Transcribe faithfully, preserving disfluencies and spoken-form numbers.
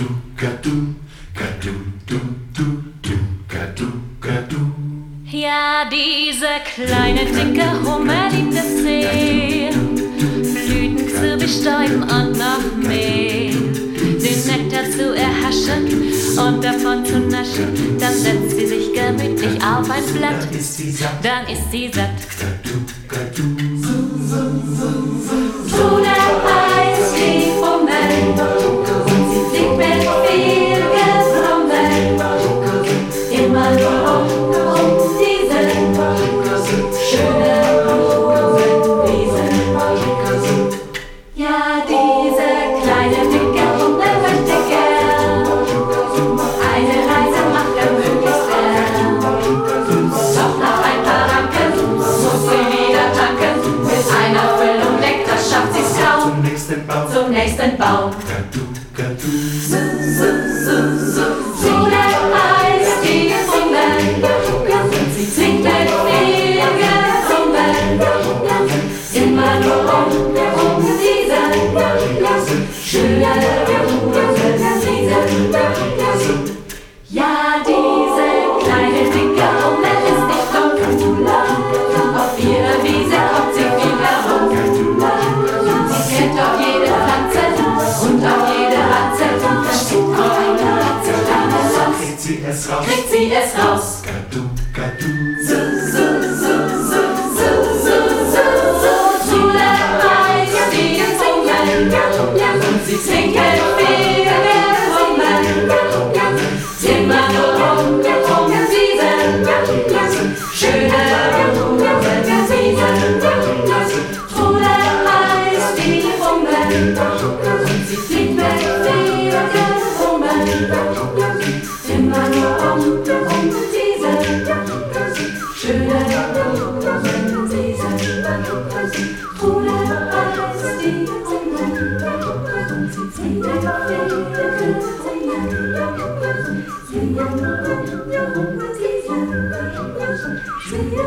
Ja, diese kleine, dicke Hummel liebt es sehr, Blüten zu bestäuben und noch mehr, den Nektar zu erhaschen und davon zu naschen. Dann setzt sie sich gemütlich auf ein Blatt, dann ist sie satt. Tuna heißt die Hummel und sie fliegt mit viel Gefrummel immer nur um, um diese schöne Blumenwiese. Ja, diese kleine dicke Hummel möchte gern eine Reise machen, möglichst gern. Doch nach ein paar Ranken muss sie wieder tanken. Mit einer Füllung Nektar schafft sie's kaum zum nächsten Baum. Zum nächsten Baum. So, so, so, so. Tuna heißt die Hummel und sie singt mit viel Gefummel immer nur um, um diese schöne Blumenwiese. Ja, diese kleine dicke Hummel ist nicht dumm. Auf ihrer Wiese kommt sie viel herum. Sie kennt auch jede Pflanze und auch jede Ratze. Versteckt auch eine Ratze, kleine Loch. Kriegt sie es raus? Kriegt sie es raus? So, so, so, so, so, so, so, so. Tuna heißt die Hummel und sie singt mit viel Gefummel immer nur um, um diese schöne Blumenwiese. Tuna heißt die Hummel und sie fliegt mit viel Gefummel immer nur um, um diese schöne Blumenwiese. Tuna heißt die Hummel und sie singt mit viel Gefummel immer nur um, um diese schöne